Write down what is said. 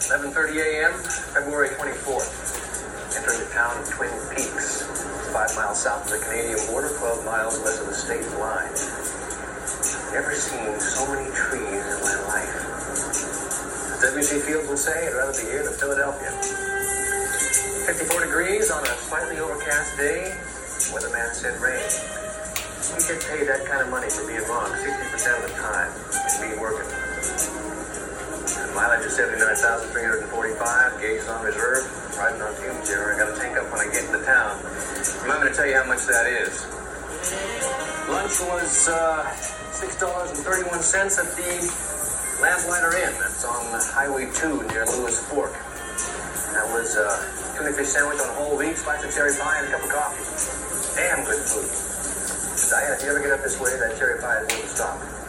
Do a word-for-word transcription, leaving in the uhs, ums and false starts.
eleven thirty a.m., February twenty-fourth. Entering the town of Twin Peaks, five miles south of the Canadian border, twelve miles west of the state line. Never seen so many trees in my life. As W C Fields would say, I'd rather be here than Philadelphia. fifty-four degrees on a slightly overcast day. Weatherman said rain. You get paid that kind of money for being wrong sixty percent of the time. It's me working. The mileage is seventy-nine thousand three hundred forty-five. Gauge is on reserve. Riding on fumes here. I got to tank up when I get into town. I'm going to tell you how much that is. Lunch was uh, six dollars and thirty-one cents at the Lamplighter Inn. That's on Highway two near Lewis Fork. That was a uh, tuna fish sandwich on whole wheat, slice of cherry pie, and a cup of coffee. Damn good food. Diana, if you ever get up this way, that cherry pie is won't stop.